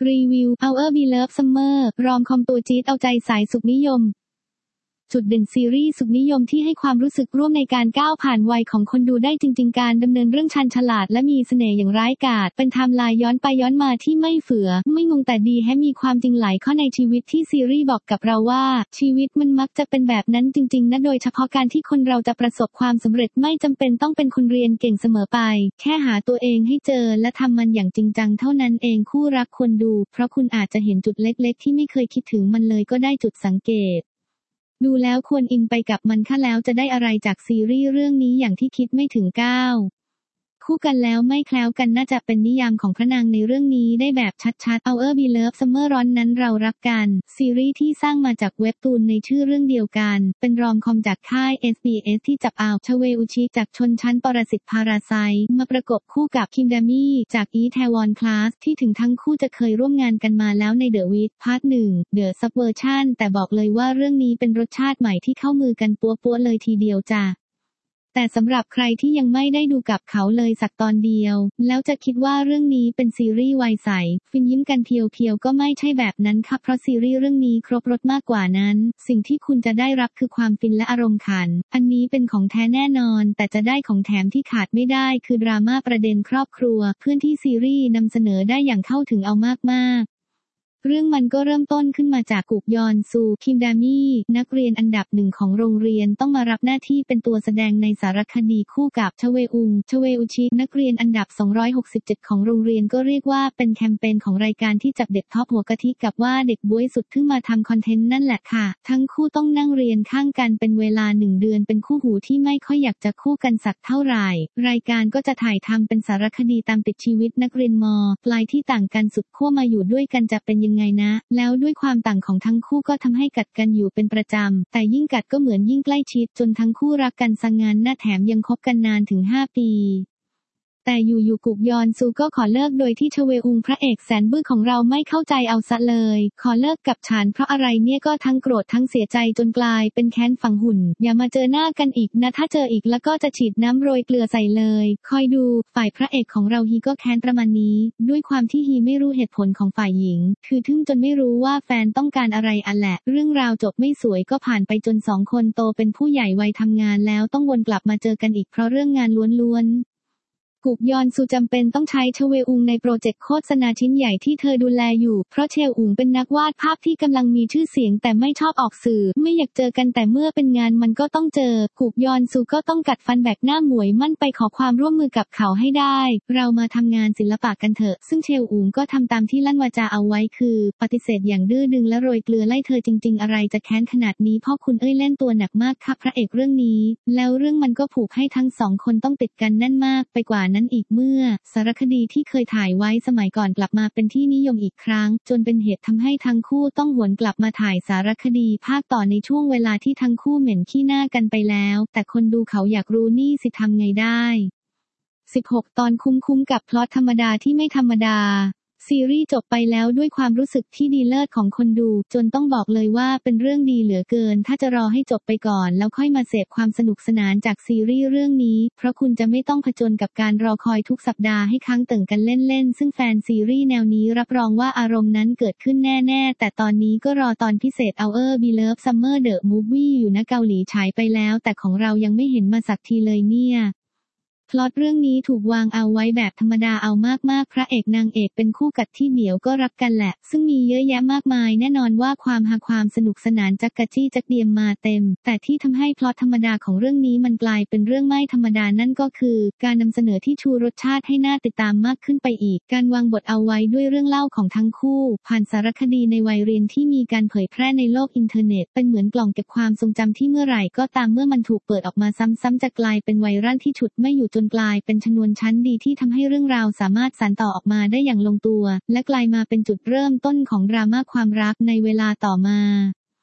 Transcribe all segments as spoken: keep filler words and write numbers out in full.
รีวิว Our Beloved Summer รอมคอมตัวจี๊ดเอาใจสายสุขนิยมจุดเด่นซีรีส์สุขนิยมที่ให้ความรู้สึกร่วมในการก้าวผ่านวัยของคนดูได้จริงๆการดำเนินเรื่องชันฉลาดและมีเสน่ห์อย่างร้ายกาจเป็นไทม์ไลน์ย้อนไปย้อนมาที่ไม่เฟื่อไม่งงแต่ดีแฮะมีความจริงหลายข้อในชีวิตที่ซีรีส์บอกกับเราว่าชีวิตมันมักจะเป็นแบบนั้นจริงๆนะโดยเฉพาะการที่คนเราจะประสบความสำเร็จไม่จำเป็นต้องเป็นคนเรียนเก่งเสมอไปแค่หาตัวเองให้เจอและทำมันอย่างจริงจังเท่านั้นเองคู่รักควรดูเพราะคุณอาจจะเห็นจุดเล็กๆที่ไม่เคยคิดถึงมันเลยก็ได้จุดสังเกตดูแล้วควรอินไปกับมันค่ะแล้วจะได้อะไรจากซีรีส์เรื่องนี้อย่างที่คิดไม่ถึงก้าวคู่กันแล้วไม่แคล้วกันน่าจะเป็นนิยามของพระนางในเรื่องนี้ได้แบบชัดๆ Our Beloved Summer ร้อนนั้นเรารักกันซีรีส์ที่สร้างมาจากเว็บตูนในชื่อเรื่องเดียวกันเป็นรอมคอมจากค่าย เอส บี เอส ที่จับเอาชเวอุชิจากชนชั้นปรสิตพาราไซมาประกบคู่กับคิมดามี่จากอีแทวอนคลาสที่ถึงทั้งคู่จะเคยร่วมงานกันมาแล้วใน The Witch พาร์ท หนึ่ง The Subversion แต่บอกเลยว่าเรื่องนี้เป็นรสชาติใหม่ที่เข้ามือกันปัวๆเลยทีเดียวจ้ะแต่สำหรับใครที่ยังไม่ได้ดูกับเขาเลยสักตอนเดียวแล้วจะคิดว่าเรื่องนี้เป็นซีรีส์วัยใสฟินยิ้มกันเพียวๆก็ไม่ใช่แบบนั้นค่ะเพราะซีรีส์เรื่องนี้ครบรสมากกว่านั้นสิ่งที่คุณจะได้รับคือความฟินและอารมณ์ขันอันนี้เป็นของแท้แน่นอนแต่จะได้ของแถมที่ขาดไม่ได้คือดราม่าประเด็นครอบครัวเพื่อนที่ซีรีส์นำเสนอได้อย่างเข้าถึงเอามากๆเรื่องมันก็เริ่มต้นขึ้นมาจากกุกยอนซูคิมดามี่นักเรียนอันดับหนึ่งของโรงเรียนต้องมารับหน้าที่เป็นตัวแสดงในสารคดีคู่กับชเวอุงชเวอุชินักเรียนอันดับสองร้อยหกสิบเจ็ดของโรงเรียนก็เรียกว่าเป็นแคมเปญของรายการที่จับเด็กท็อปหัวกะทิกับว่าเด็กบ๊วยสุดขึ้นมาทำคอนเทนต์นั่นแหละค่ะทั้งคู่ต้องนั่งเรียนข้างกันเป็นเวลาหนึ่งเดือนเป็นคู่หูที่ไม่ค่อยอยากจะคู่กันสักเท่าไหร่รายการก็จะถ่ายทำเป็นสารคดีตามติดชีวิตนักเรียนม.ปลายที่ต่างกันสุดขั้วมาอยู่ด้วยกันจะเป็นยังไงนะแล้วด้วยความต่างของทั้งคู่ก็ทำให้กัดกันอยู่เป็นประจำแต่ยิ่งกัดก็เหมือนยิ่งใกล้ชิดจนทั้งคู่รักกันซะงั้นน่าแถมยังคบกันนานถึงห้าปีแต่อยู่ๆกุกยอนซูก็ขอเลิกโดยที่ชเวอุงพระเอกแสนบื้อของเราไม่เข้าใจเอาซะเลยขอเลิกกับฉันเพราะอะไรเนี่ยก็ทั้งโกรธทั้งเสียใจจนกลายเป็นแค้นฝังหุ่นอย่ามาเจอหน้ากันอีกนะถ้าเจออีกแล้วก็จะฉีดน้ำโรยเกลือใส่เลยคอยดูฝ่ายพระเอกของเราฮีก็แค้นประมาณนี้ด้วยความที่ฮีไม่รู้เหตุผลของฝ่ายหญิงคือทึ่งจนไม่รู้ว่าแฟนต้องการอะไรอันแหละเรื่องราวจบไม่สวยก็ผ่านไปจนสองคนโตเป็นผู้ใหญ่วัยทำงานแล้วต้องวนกลับมาเจอกันอีกเพราะเรื่องงานล้วนๆกุกยอนซูจำเป็นต้องใช้ชเวอุงในโปรเจกต์โฆษณาชิ้นใหญ่ที่เธอดูแลอยู่เพราะเชลอุงเป็นนักวาดภาพที่กำลังมีชื่อเสียงแต่ไม่ชอบออกสื่อไม่อยากเจอกันแต่เมื่อเป็นงานมันก็ต้องเจอกุกยอนซูก็ต้องกัดฟันแบกหน้าหมวยมั่นไปขอความร่วมมือกับเขาให้ได้เรามาทำงานศิลปะกันเถอะซึ่งเชลอุงก็ทำตามที่ลั่นวาจาเอาไว้คือปฏิเสธอย่างดื้อดึงและโรยเกลือไล่เธอจริงๆอะไรจะแค้นขนาดนี้พ่อคุณเอ้ยเล่นตัวหนักมากค่ะพระเอกเรื่องนี้แล้วเรื่องมันก็ผูกให้ทั้งสองคนต้องติดกันแน่นมากไปกว่านั้นอีกเมื่อสารคดีที่เคยถ่ายไว้สมัยก่อนกลับมาเป็นที่นิยมอีกครั้งจนเป็นเหตุทำให้ทั้งคู่ต้องหวนกลับมาถ่ายสารคดีภาคต่อในช่วงเวลาที่ทั้งคู่เหม็นขี้หน้ากันไปแล้วแต่คนดูเขาอยากรู้นี่สิทำไงได้สิบหกตอนคุ้มๆกับพล็อตธรรมดาที่ไม่ธรรมดาซีรีส์จบไปแล้วด้วยความรู้สึกที่ดีเลิศของคนดูจนต้องบอกเลยว่าเป็นเรื่องดีเหลือเกินถ้าจะรอให้จบไปก่อนแล้วค่อยมาเสพความสนุกสนานจากซีรีส์เรื่องนี้เพราะคุณจะไม่ต้องผจญกับการรอคอยทุกสัปดาห์ให้ค้างเติ่งกันเล่นๆซึ่งแฟนซีรีส์แนวนี้รับรองว่าอารมณ์นั้นเกิดขึ้นแน่ๆแต่ตอนนี้ก็รอตอนพิเศษ Our Beloved Summer The Movie อยู่นะเกาหลีฉายไปแล้วแต่ของเรายังไม่เห็นมาสักทีเลยเนี่ยพล็อตเรื่องนี้ถูกวางเอาไว้แบบธรรมดาเอามากๆพระเอกนางเอกเป็นคู่กัดที่เดี๋ยวก็รักกันแหละซึ่งมีเยอะแยะมากมายแน่นอนว่าความฮาความสนุกสนานจักกะจี้จักเดียมมาเต็มแต่ที่ทำให้พล็อตธรรมดาของเรื่องนี้มันกลายเป็นเรื่องไม่ธรรมดานั่นก็คือการนำเสนอที่ชูรสชาติให้น่าติดตามมากขึ้นไปอีกการวางบทเอาไว้ด้วยเรื่องเล่าของทั้งคู่ผ่านสารคดีในวัยเรียนที่มีการเผยแพร่ในโลกอินเทอร์เน็ตเป็นเหมือนกล่องเก็บความทรงจำที่เมื่อไหร่ก็ตามเมื่อมันถูกเปิดออกมาซ้ำๆจะกลายเป็นไวรัลที่ฉุดไม่อยู่จนกลายเป็นชนวนชั้นดีที่ทำให้เรื่องราวสามารถสานต่อออกมาได้อย่างลงตัวและกลายมาเป็นจุดเริ่มต้นของดราม่าความรักในเวลาต่อมา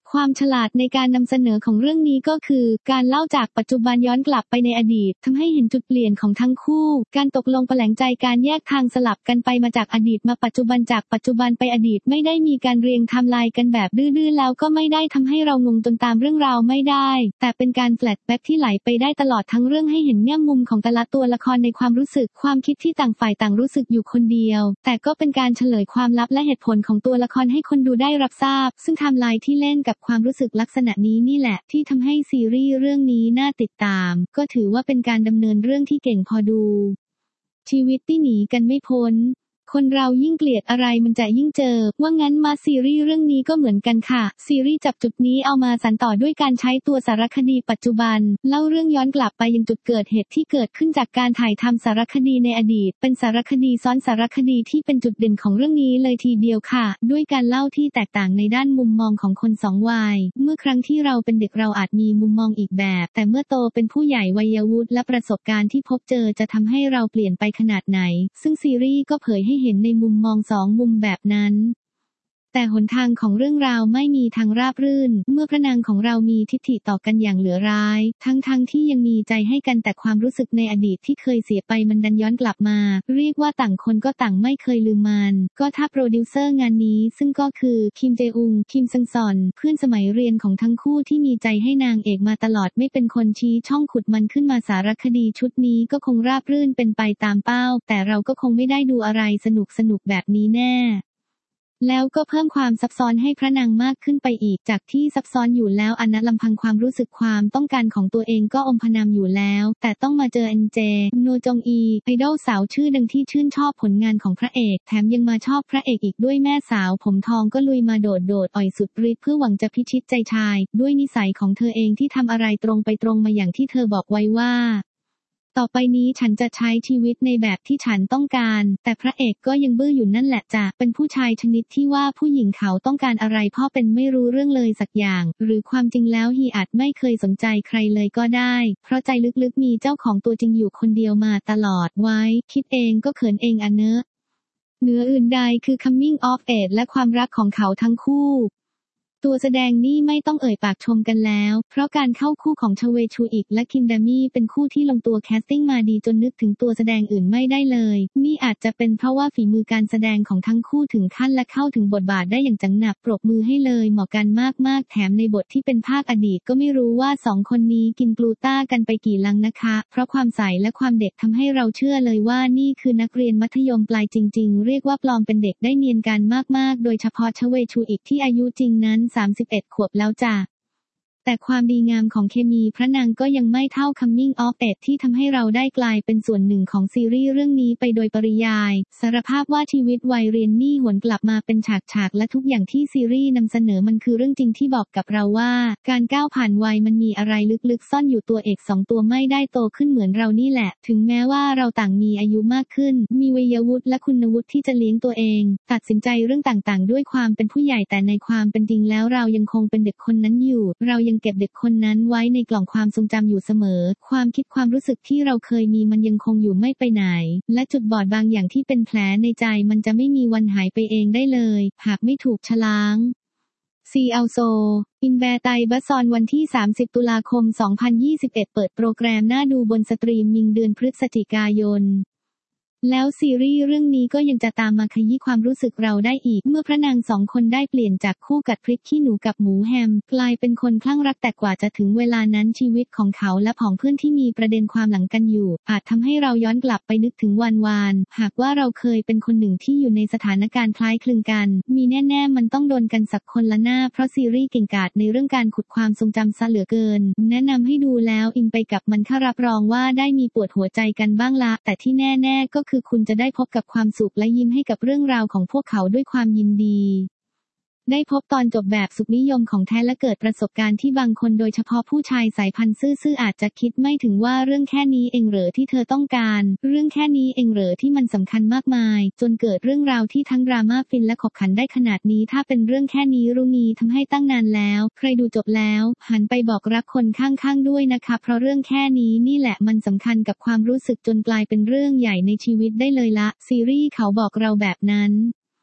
ความฉลาดในการนำเสนอของเรื่องนี้ก็คือการเล่าจากปัจจุบันย้อนกลับไปในอดีตทำให้เห็นจุดเปลี่ยนของทั้งคู่การตกลงปะแหลงใจการแยกทางสลับกันไปมาจากอดีตมาปัจจุบันจากปัจจุบันไปอดีตไม่ได้มีการเรียงไทม์ไลน์กันแบบดื้อๆแล้วก็ไม่ได้ทำให้เรางงจนตามเรื่องราวไม่ได้แต่เป็นการแฟลชแบ็กที่ไหลไปได้ตลอดทั้งเรื่องให้เห็นแง่มุมของแต่ละตัวละครในความรู้สึกความคิดที่ต่างฝ่ายต่างรู้สึกอยู่คนเดียวแต่ก็เป็นการเฉลยความลับและเหตุผลของตัวละครให้คนดูได้รับทราบซึ่งไทม์ไลน์ที่เล่นกับความรู้สึกลักษณะนี้นี่แหละที่ทำให้ซีรีส์เรื่องนี้น่าติดตามก็ถือว่าเป็นการดำเนินเรื่องที่เก่งพอดูชีวิตที่หนีกันไม่พ้นคนเรายิ่งเกลียดอะไรมันจะยิ่งเจอว่างั้นมาซีรีส์เรื่องนี้ก็เหมือนกันค่ะซีรีส์จับจุดนี้เอามาสานต่อด้วยการใช้ตัวสารคดีปัจจุบันเล่าเรื่องย้อนกลับไปยังจุดเกิดเหตุที่เกิดขึ้นจากการถ่ายทำสารคดีในอดีตเป็นสารคดีซ้อนสารคดีที่เป็นจุดเด่นของเรื่องนี้เลยทีเดียวค่ะด้วยการเล่าที่แตกต่างในด้านมุมมองของคนสองวัยเมื่อครั้งที่เราเป็นเด็กเราอาจมีมุมมองอีกแบบแต่เมื่อโตเป็นผู้ใหญ่วัยวุฒิและประสบการณ์ที่พบเจอจะทำให้เราเปลี่ยนไปขนาดไหนซึ่งซีรีส์ก็เผยให้เห็นในมุมมองสองมุมแบบนั้นแต่หนทางของเรื่องราวไม่มีทางราบรื่นเมื่อพระนางของเรามีทิฐิต่อกันอย่างเหลือร้ายทั้งๆ ท, ที่ยังมีใจให้กันแต่ความรู้สึกในอดีตที่เคยเสียไปมันดันย้อนกลับมาเรียกว่าต่างคนก็ต่างไม่เคยลืมมันก็ถ้าโปรดิวเซอร์งานนี้ซึ่งก็คือคิมเจอุงคิมซังซอนเพื่อนสมัยเรียนของทั้งคู่ที่มีใจให้นางเอกมาตลอดไม่เป็นคนชี้ช่องขุดมันขึ้นมาสารคดีชุดนี้ก็คงราบรื่นเป็นไปตามเป้าแต่เราก็คงไม่ได้ดูอะไรสนุกสนุกแบบนี้แน่แล้วก็เพิ่มความซับซ้อนให้พระนางมากขึ้นไปอีกจากที่ซับซ้อนอยู่แล้วอันนั้นลำพังความรู้สึกความต้องการของตัวเองก็อมพนามอยู่แล้วแต่ต้องมาเจออันเจโนจงอีไอดอลสาวชื่อดังที่ชื่นชอบผลงานของพระเอกแถมยังมาชอบพระเอกอีกด้วยแม่สาวผมทองก็ลุยมาโดดโดดอ่อยสุดฤทธิ์เพื่อหวังจะพิชิตใจชายด้วยนิสัยของเธอเองที่ทำอะไรตรงไปตรงมาอย่างที่เธอบอกไว้ว่าต่อไปนี้ฉันจะใช้ชีวิตในแบบที่ฉันต้องการแต่พระเอกก็ยังบื้ออยู่นั่นแหละจ้ะเป็นผู้ชายชนิดที่ว่าผู้หญิงเขาต้องการอะไรพ่อเป็นไม่รู้เรื่องเลยสักอย่างหรือความจริงแล้วฮีอาจไม่เคยสนใจใครเลยก็ได้เพราะใจลึกๆมีเจ้าของตัวจริงอยู่คนเดียวมาตลอดไว้คิดเองก็เขินเองอะเนอะเหนืออื่นใดคือ coming of age และความรักของเขาทั้งคู่ตัวแสดงนี่ไม่ต้องเอ่ยปากชมกันแล้วเพราะการเข้าคู่ของชเวชูอิกและคิมดามี่เป็นคู่ที่ลงตัวแคสติ้งมาดีจนนึกถึงตัวแสดงอื่นไม่ได้เลยนี่อาจจะเป็นเพราะว่าฝีมือการแสดงของทั้งคู่ถึงขั้นและเข้าถึงบทบาทได้อย่างจังหนักปรบมือให้เลยเหมาะกันมากๆแถมในบทที่เป็นภาคอดีตก็ไม่รู้ว่าสองคนนี้กินกลูต้ากันไปกี่ลังนะคะเพราะความใสและความเด็กทำให้เราเชื่อเลยว่านี่คือนักเรียนมัธยมปลายจริงๆเรียกว่าปลอมเป็นเด็กได้เนียนกันมากๆโดยเฉพาะชเวชูอิกที่อายุจริงนั้นสามสิบเอ็ดขวบแล้วจ้ะแต่ความดีงามของเคมีพระนางก็ยังไม่เท่า Coming of Age ที่ทำให้เราได้กลายเป็นส่วนหนึ่งของซีรีส์เรื่องนี้ไปโดยปริยายสารภาพว่าชีวิตวัยเรียนนี่หวนกลับมาเป็นฉากๆและทุกอย่างที่ซีรีส์นำเสนอมันคือเรื่องจริงที่บอกกับเราว่าการก้าวผ่านวัยมันมีอะไรลึกๆซ่อนอยู่ตัวเอกสองตัวไม่ได้โตขึ้นเหมือนเรานี่แหละถึงแม้ว่าเราต่างมีอายุมากขึ้นมีวัยวุฒิและคุณวุฒิที่จะเลี้ยงตัวเองตัดสินใจเรื่องต่างๆด้วยความเป็นผู้ใหญ่แต่ในความเป็นจริงแล้วเรายังคงเป็นเด็กคนนั้นอยู่เรายังเก็บเด็กคนนั้นไว้ในกล่องความทรงจำอยู่เสมอความคิดความรู้สึกที่เราเคยมีมันยังคงอยู่ไม่ไปไหนและจุดบอดบางอย่างที่เป็นแผลในใจมันจะไม่มีวันหายไปเองได้เลยหากไม่ถูกชะล้างซีอัลโซอินแบร์ไตบัสซอนวันที่สามสิบตุลาคมสองพันยี่สิบเอ็ดเปิดโปรแกรมน่าดูบนสตรีมมิ่งเดือนพฤศจิกายนแล้วซีรีส์เรื่องนี้ก็ยังจะตามมาขยี้ความรู้สึกเราได้อีกเมื่อพระนางสองคนได้เปลี่ยนจากคู่กัดพริกขี้หนูกับหมูแฮมกลายเป็นคนคลั่งรักแต่กว่าจะถึงเวลานั้นชีวิตของเขาและผองเพื่อนที่มีประเด็นความหลังกันอยู่อาจทำให้เราย้อนกลับไปนึกถึงวันวานหากว่าเราเคยเป็นคนหนึ่งที่อยู่ในสถานการณ์คล้ายคลึงกันมีแน่ๆมันต้องโดนกันสักคนละหน้าเพราะซีรีส์เก่งกาจในเรื่องการขุดความทรงจำซะเหลือเกินแนะนำให้ดูแล้วอินไปกับมันค่ะรับรองว่าได้มีปวดหัวใจกันบ้างละแต่ที่แน่ๆก็คือคุณจะได้พบกับความสุขและยิ้มให้กับเรื่องราวของพวกเขาด้วยความยินดีได้พบตอนจบแบบสุขนิยมของแท้และเกิดประสบการณ์ที่บางคนโดยเฉพาะผู้ชายสายพันธุ์ซื่อๆอาจจะคิดไม่ถึงว่าเรื่องแค่นี้เองเหรอที่เธอต้องการเรื่องแค่นี้เองเหรอที่มันสำคัญมากมายจนเกิดเรื่องราวที่ทั้งดราม่าฟินและขบขันได้ขนาดนี้ถ้าเป็นเรื่องแค่นี้รู้งี้ทำให้ตั้งนานแล้วใครดูจบแล้วหันไปบอกรักคนข้างๆด้วยนะคะเพราะเรื่องแค่นี้นี่แหละมันสำคัญกับความรู้สึกจนกลายเป็นเรื่องใหญ่ในชีวิตได้เลยละซีรีส์เขาบอกเราแบบนั้น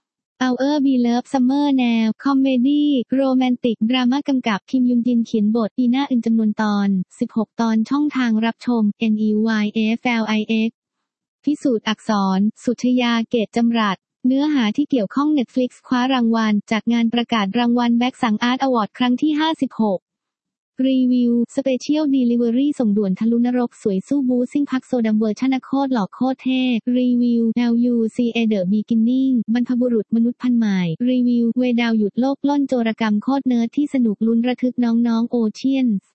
Our Beloved Summer แนวคอมเมดี้โรแมนติกดราม่ากำกับคิมยุงยินเขียนบทอีน่าอึนจำนวนตอนสิบหกตอนช่องทางรับชม Netflix พิสูจน์อักษรสุชยาเกตจำรัดเนื้อหาที่เกี่ยวข้อง Netflix คว้ารางวัลจากงานประกาศรางวัลแบ็กสังอาร์ตอวอร์ดครั้งที่ห้าสิบหกรีวิว Special Delivery ส่งด่วนทะลุนรกสวยสู้บูซิ่งพักโซดัมเวอร์ชันโคตรหล่อโคตรเท่รีวิว แอล ยู ซี เอ The Beginning บรรพบุรุษมนุษย์พันธุ์ใหม่รีวิวเวดาวหยุดโลกล่อนโจรกรรมโคตรเนิร์ดที่สนุกลุ้นระทึกน้องๆโอเชียนส์